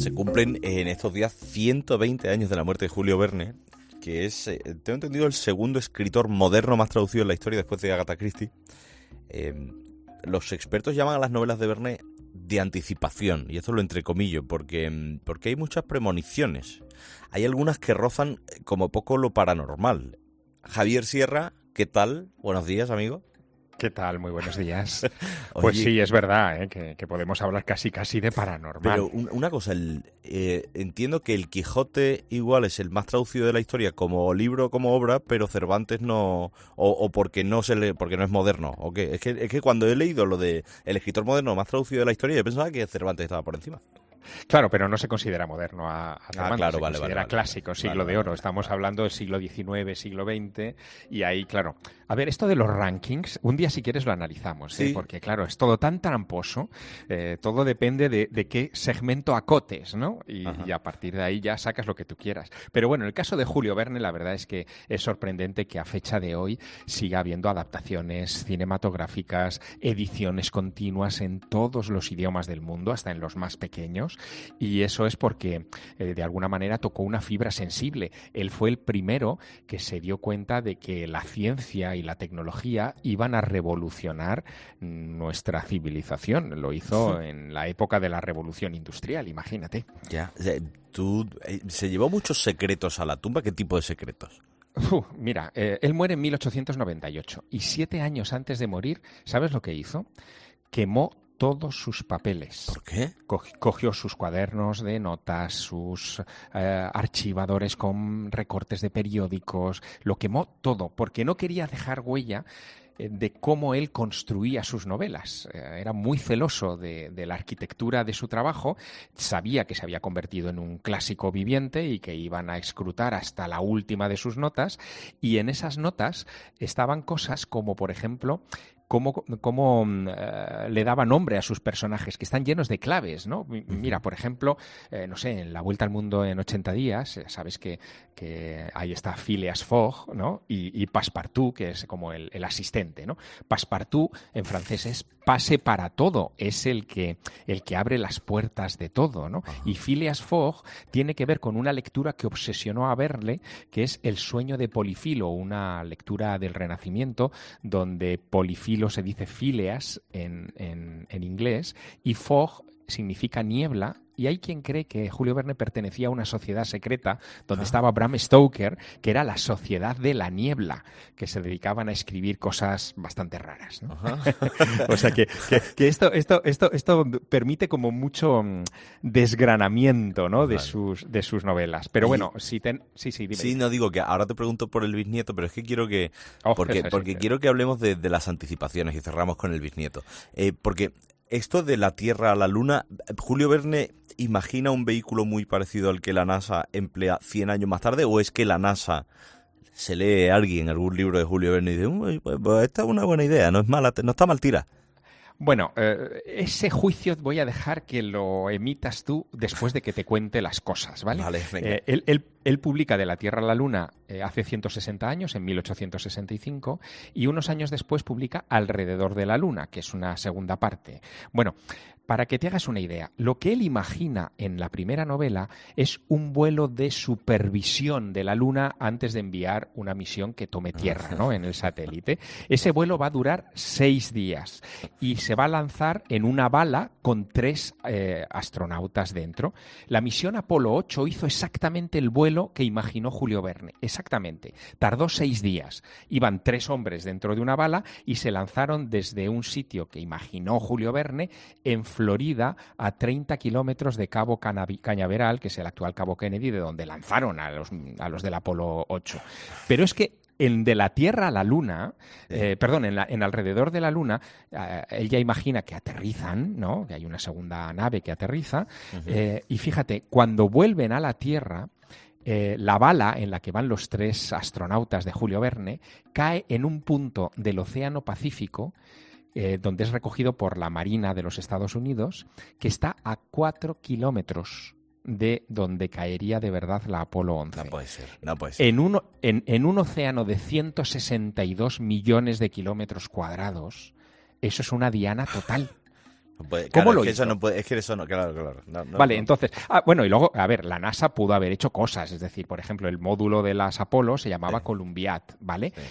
Se cumplen en estos días 120 años de la muerte de Julio Verne, que es, tengo entendido, el segundo escritor moderno más traducido en la historia después de Agatha Christie. Los expertos llaman a las novelas de Verne de anticipación, y esto lo entrecomillo, porque hay muchas premoniciones. Hay algunas que rozan como poco lo paranormal. Javier Sierra, ¿qué tal? Buenos días, amigo. ¿Qué tal? Muy buenos días. Pues sí, es verdad, que podemos hablar casi de paranormal. Pero una cosa, entiendo que el Quijote igual es el más traducido de la historia como libro, como obra, pero Cervantes no, o porque no es moderno. ¿O qué? Es que cuando he leído lo de el escritor moderno más traducido de la historia, yo pensaba que Cervantes estaba por encima. Claro, pero no se considera moderno a Cervantes, claro, se considera clásico, siglo de oro. Estamos hablando del siglo XIX, siglo XX, y ahí, claro. A ver, esto de los rankings, un día si quieres lo analizamos, sí. Porque claro, es todo tan tramposo, todo depende de qué segmento acotes, ¿no? Y a partir de ahí ya sacas lo que tú quieras. Pero bueno, en el caso de Julio Verne, la verdad es que es sorprendente que a fecha de hoy siga habiendo adaptaciones cinematográficas, ediciones continuas en todos los idiomas del mundo, hasta en los más pequeños. Y eso es porque de alguna manera tocó una fibra sensible. Él fue el primero que se dio cuenta de que la ciencia y la tecnología iban a revolucionar nuestra civilización. Lo hizo en la época de la revolución industrial, imagínate. Ya, se llevó muchos secretos a la tumba. ¿Qué tipo de secretos? Mira, él muere en 1898 y 7 años antes de morir, ¿sabes lo que hizo? Quemó todos sus papeles. ¿Por qué? Cogió sus cuadernos de notas, sus archivadores con recortes de periódicos, lo quemó todo, porque no quería dejar huella de cómo él construía sus novelas. Era muy celoso de la arquitectura de su trabajo, sabía que se había convertido en un clásico viviente y que iban a escrutar hasta la última de sus notas, y en esas notas estaban cosas como, por ejemplo, cómo le daba nombre a sus personajes, que están llenos de claves, ¿no? Mira, por ejemplo, no sé, en La Vuelta al Mundo en 80 días, sabes que ahí está Phileas Fogg, ¿no? Y Passepartout, que es como el asistente, ¿no? Passepartout en francés es pase para todo, es el que abre las puertas de todo, ¿no? Y Phileas Fogg tiene que ver con una lectura que obsesionó a Verne, que es El sueño de Polifilo, una lectura del Renacimiento donde Polifilo se dice Phileas en inglés, y Fogg significa niebla, y hay quien cree que Julio Verne pertenecía a una sociedad secreta donde estaba Bram Stoker, que era la Sociedad de la Niebla, que se dedicaban a escribir cosas bastante raras, ¿no? O sea que esto permite como mucho desgranamiento, ¿no? de sus novelas. Pero bueno, sí, dime. Sí, no digo que ahora te pregunto por el bisnieto, pero es que quiero que porque quiero que hablemos de las anticipaciones y cerramos con el bisnieto. Porque esto de la Tierra a la Luna, Julio Verne imagina un vehículo muy parecido al que la NASA emplea 100 años más tarde, o es que la NASA se lee algún libro de Julio Verne y dice, pues esta es una buena idea, no es mala, no está mal tira. Bueno, ese juicio voy a dejar que lo emitas tú después de que te cuente las cosas, ¿vale? Vale, venga. Él publica De la Tierra a la Luna hace 160 años, en 1865, y unos años después publica Alrededor de la Luna, que es una segunda parte. Bueno, para que te hagas una idea, lo que él imagina en la primera novela es un vuelo de supervisión de la Luna antes de enviar una misión que tome tierra, ¿no?, en el satélite. Ese vuelo va a durar 6 días y se va a lanzar en una bala con 3 astronautas dentro. La misión Apolo 8 hizo exactamente el vuelo que imaginó Julio Verne, exactamente. Tardó 6 días. Iban 3 hombres dentro de una bala y se lanzaron desde un sitio que imaginó Julio Verne en Florida, a 30 kilómetros de Cabo Cañaveral, que es el actual Cabo Kennedy, de donde lanzaron a los del Apolo 8. Pero es que en De la Tierra a la Luna, en Alrededor de la Luna, él ya imagina que aterrizan, ¿no?, que hay una segunda nave que aterriza, y fíjate, cuando vuelven a la Tierra, la bala en la que van los 3 astronautas de Julio Verne cae en un punto del Océano Pacífico, donde es recogido por la Marina de los Estados Unidos, que está a 4 kilómetros de donde caería de verdad la Apolo 11. No puede ser. En un océano de 162 millones de kilómetros cuadrados, eso es una diana total. Pues, ¿Cómo claro, lo es que hizo? eso no puede, es que eso no, claro. Vale, entonces, bueno, y luego, a ver, la NASA pudo haber hecho cosas, es decir, por ejemplo, el módulo de las Apolo se llamaba Sí, Columbiad, ¿vale? sí.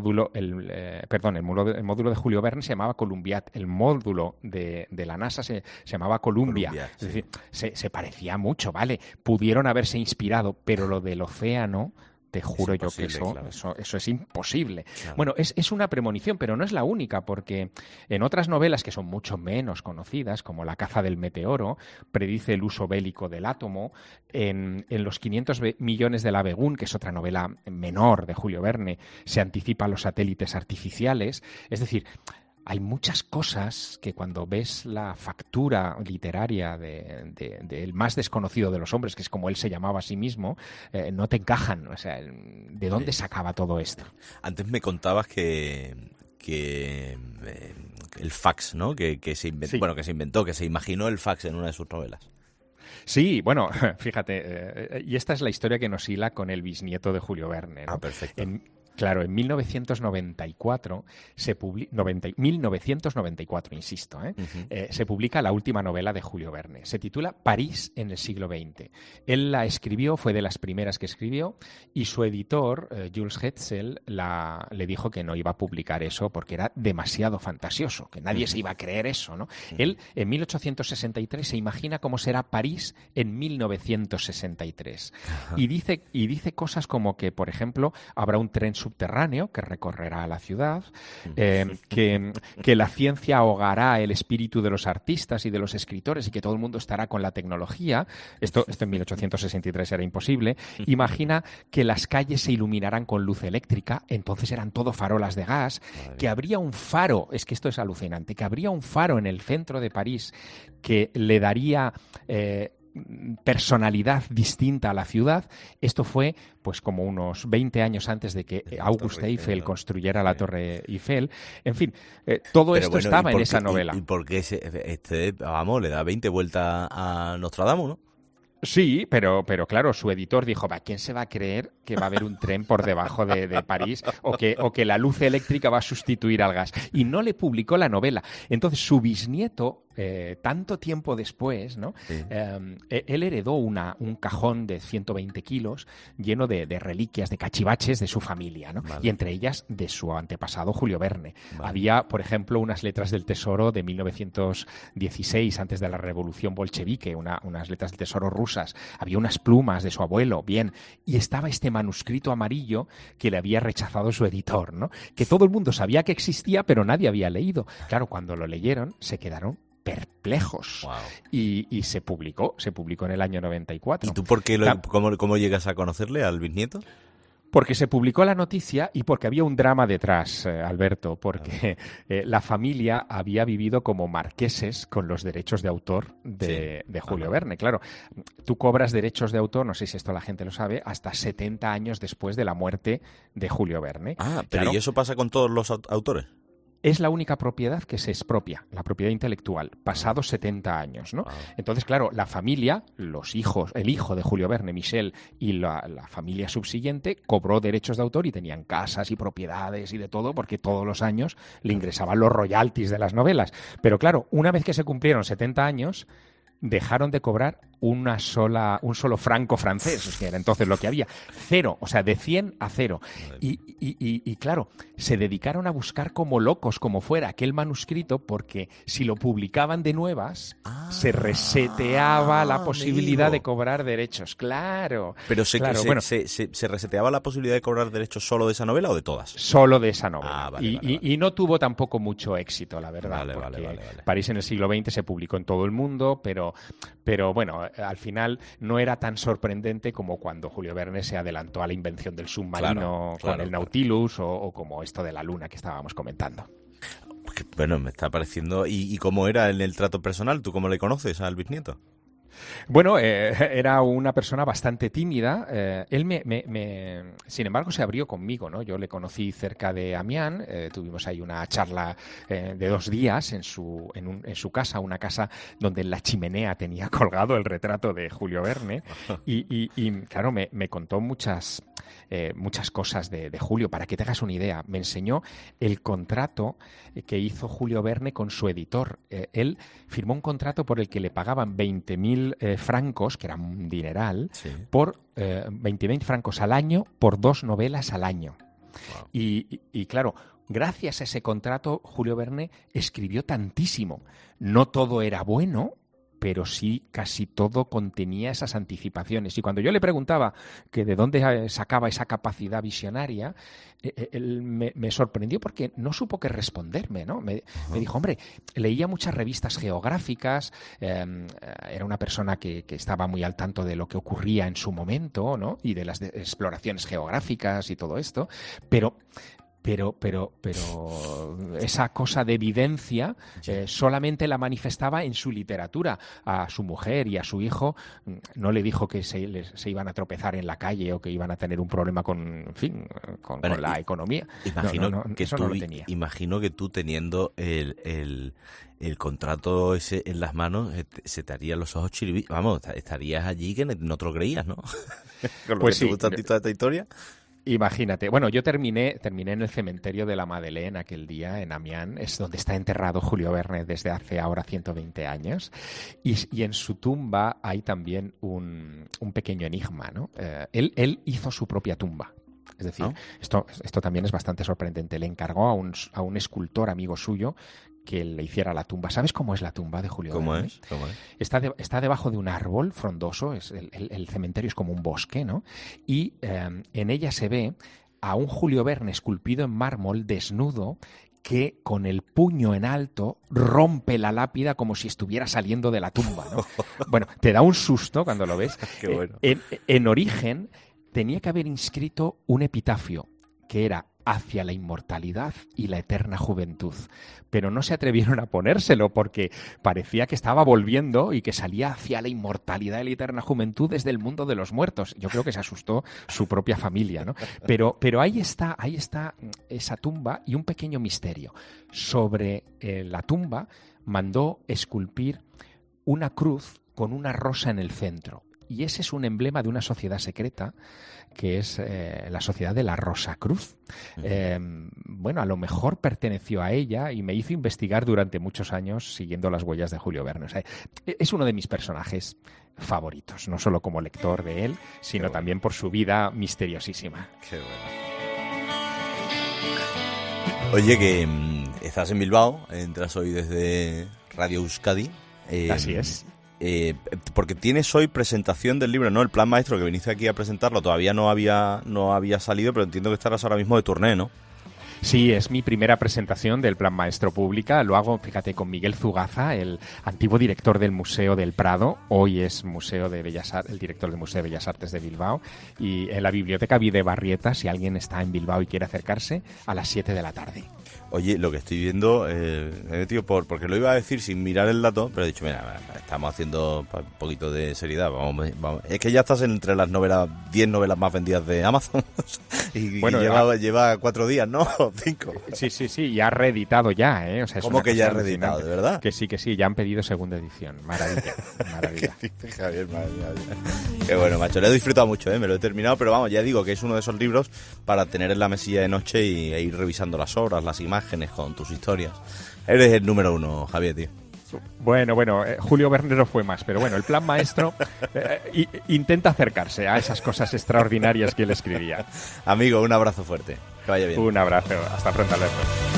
El módulo de Julio Verne se llamaba Columbiad, el módulo de la NASA se llamaba Columbia, Columbia, es sí. decir, se parecía mucho, ¿vale? Pudieron haberse inspirado, pero lo del océano... Te juro yo que imposible, claro. eso es imposible. Claro. Bueno, es una premonición, pero no es la única, porque en otras novelas que son mucho menos conocidas, como La caza del meteoro, predice el uso bélico del átomo. En Los 500 millones de la Begún, que es otra novela menor de Julio Verne, se anticipa a los satélites artificiales. Es decir, hay muchas cosas que cuando ves la factura literaria del más desconocido de los hombres, que es como él se llamaba a sí mismo, no te encajan. O sea, ¿de dónde sacaba todo esto? Antes me contabas que el fax, ¿no? Que se inventó, Sí. bueno, que se inventó, que se imaginó el fax en una de sus novelas. Sí, bueno, fíjate, y esta es la historia que nos hila con el bisnieto de Julio Verne, ¿no? Perfecto. Claro, en 1994 1994, insisto, se publica la última novela de Julio Verne. Se titula París en el siglo XX. Él la escribió, fue de las primeras que escribió, y su editor, Jules Hetzel, le dijo que no iba a publicar eso porque era demasiado fantasioso, que nadie se iba a creer eso, ¿no? Él, en 1863, se imagina cómo será París en 1963. Y dice cosas como que, por ejemplo, habrá un tren subterráneo que recorrerá la ciudad, que la ciencia ahogará el espíritu de los artistas y de los escritores y que todo el mundo estará con la tecnología. Esto en 1863 era imposible. Imagina que las calles se iluminarán con luz eléctrica, entonces eran todo farolas de gas, que habría un faro, es que esto es alucinante, que habría un faro en el centro de París que le daría... personalidad distinta a la ciudad. Esto fue pues como unos 20 años antes de que Auguste Eiffel construyera la Torre Eiffel. En fin, todo esto estaba en esa novela. ¿Y por qué le da 20 vueltas a Nostradamus, no? Sí, pero claro, su editor dijo, ¿quién se va a creer que va a haber un tren por debajo de París o que la luz eléctrica va a sustituir al gas? Y no le publicó la novela. Entonces, su bisnieto, tanto tiempo después, ¿no? Sí. Él heredó un cajón de 120 kilos lleno de reliquias, de cachivaches de su familia, ¿no? Vale. Y entre ellas de su antepasado Julio Verne. Vale. Había, por ejemplo, unas letras del tesoro de 1916, antes de la revolución bolchevique, unas letras del tesoro rusas. Había unas plumas de su abuelo, bien. Y estaba este manuscrito amarillo que le había rechazado su editor, ¿no? Que todo el mundo sabía que existía, pero nadie había leído. Claro, cuando lo leyeron, se quedaron perplejos. Wow. Y se publicó en el año 94. ¿Y tú por qué cómo llegas a conocerle al bisnieto? Porque se publicó la noticia y porque había un drama detrás, Alberto, porque la familia había vivido como marqueses con los derechos de autor de Julio Verne. Claro, tú cobras derechos de autor, no sé si esto la gente lo sabe, hasta 70 años después de la muerte de Julio Verne. Pero claro, ¿y eso pasa con todos los autores? Es la única propiedad que se expropia, la propiedad intelectual, pasados 70 años, ¿no? Entonces, claro, la familia, los hijos, el hijo de Julio Verne, Michel, y la familia subsiguiente cobró derechos de autor y tenían casas y propiedades y de todo, porque todos los años le ingresaban los royalties de las novelas. Pero claro, una vez que se cumplieron 70 años, dejaron de cobrar un solo franco francés, que era entonces lo que había, 0, o sea, de 100 a 0. Y claro, se dedicaron a buscar como locos, como fuera, aquel manuscrito, porque si lo publicaban de nuevas, se reseteaba la posibilidad de cobrar derechos. Claro. Pero ¿se reseteaba la posibilidad de cobrar derechos solo de esa novela o de todas? Solo de esa novela. Vale. Y no tuvo tampoco mucho éxito, la verdad, porque París en el siglo XX se publicó en todo el mundo, pero bueno, al final no era tan sorprendente como cuando Julio Verne se adelantó a la invención del submarino con el Nautilus o como esto de la luna que estábamos comentando. Bueno, me está pareciendo... ¿Y cómo era en el trato personal? ¿Tú cómo le conoces al bisnieto? Bueno, era una persona bastante tímida. Él sin embargo, se abrió conmigo, ¿no? Yo le conocí cerca de Amiens, tuvimos ahí una charla de 2 días en su casa, una casa donde en la chimenea tenía colgado el retrato de Julio Verne y claro, me contó muchas muchas cosas de Julio. Para que te hagas una idea, me enseñó el contrato que hizo Julio Verne con su editor. Él firmó un contrato por el que le pagaban 20.000 francos, que era un dineral, Sí. por 20.000 francos al año por 2 novelas al año. Wow. Y claro, gracias a ese contrato, Julio Verne escribió tantísimo. No todo era bueno, pero sí casi todo contenía esas anticipaciones. Y cuando yo le preguntaba que de dónde sacaba esa capacidad visionaria, él me sorprendió porque no supo qué responderme, ¿no? Me dijo, hombre, leía muchas revistas geográficas, era una persona que estaba muy al tanto de lo que ocurría en su momento, ¿no? Y de las exploraciones geográficas y todo esto, pero esa cosa de evidencia solamente la manifestaba en su literatura. A su mujer y a su hijo no le dijo que se iban a tropezar en la calle o que iban a tener un problema con la economía. Imagino que eso tú, no lo tenía. Imagino que tú teniendo el contrato ese en las manos, se te harían los ojos chiribitos. Vamos, estarías allí que no te lo creías, ¿no? Con lo Pues que te sí. gusta a ti toda esta historia. Imagínate. Bueno, yo terminé en el cementerio de la Madeleine aquel día, en Amiens, es donde está enterrado Julio Verne desde hace ahora 120 años. Y en su tumba hay también un pequeño enigma, ¿no? Él hizo su propia tumba. Es decir, esto también es bastante sorprendente. Le encargó a un escultor amigo suyo que le hiciera la tumba. ¿Sabes cómo es la tumba de Julio Verne? ¿Cómo es? Está debajo de un árbol frondoso, el cementerio es como un bosque, ¿no? Y en ella se ve a un Julio Verne esculpido en mármol, desnudo, que con el puño en alto rompe la lápida como si estuviera saliendo de la tumba, ¿no? Bueno, te da un susto cuando lo ves. Qué bueno. En origen tenía que haber inscrito un epitafio que era hacia la inmortalidad y la eterna juventud. Pero no se atrevieron a ponérselo porque parecía que estaba volviendo y que salía hacia la inmortalidad y la eterna juventud desde el mundo de los muertos. Yo creo que se asustó su propia familia, ¿no? Pero ahí está esa tumba y un pequeño misterio. Sobre la tumba mandó esculpir una cruz con una rosa en el centro. Y ese es un emblema de una sociedad secreta que es la Sociedad de la Rosacruz. Bueno, a lo mejor perteneció a ella y me hizo investigar durante muchos años siguiendo las huellas de Julio Verne. O sea, es uno de mis personajes favoritos, no solo como lector de él, sino también por su vida misteriosísima. Qué bueno. Oye, que estás en Bilbao, entras hoy desde Radio Euskadi. Así es. Porque tienes hoy presentación del libro, ¿no? El plan maestro que viniste aquí a presentarlo todavía no había salido, pero entiendo que estarás ahora mismo de turné, ¿no? Sí, es mi primera presentación del Plan Maestro Pública. Lo hago, fíjate, con Miguel Zugaza, el antiguo director del Museo del Prado. Hoy es el director del Museo de Bellas Artes de Bilbao. Y en la Biblioteca Videbarrieta, si alguien está en Bilbao y quiere acercarse, a las 7 de la tarde. Oye, lo que estoy viendo, me he metido porque lo iba a decir sin mirar el dato, pero he dicho, mira, estamos haciendo un poquito de seriedad, vamos. Es que ya estás entre las 10 novelas más vendidas de Amazon y bueno, lleva 4 días, ¿no? 5. Sí, ya ha reeditado ya, ¿eh? O sea, ¿cómo que ya ha reeditado, de verdad? Que sí, ya han pedido segunda edición. Maravilla. ¿Qué dice Javier? Maravilla. Qué bueno, macho, le he disfrutado mucho, me lo he terminado, pero vamos, ya digo que es uno de esos libros para tener en la mesilla de noche e ir revisando las obras, las imágenes, con tus historias. Eres el número 1, Javier, tío. Bueno, Julio Verne no fue más, pero bueno, el plan maestro intenta acercarse a esas cosas extraordinarias que él escribía. Amigo, un abrazo fuerte. Que vaya bien. Un abrazo. Hasta pronto, Alberto.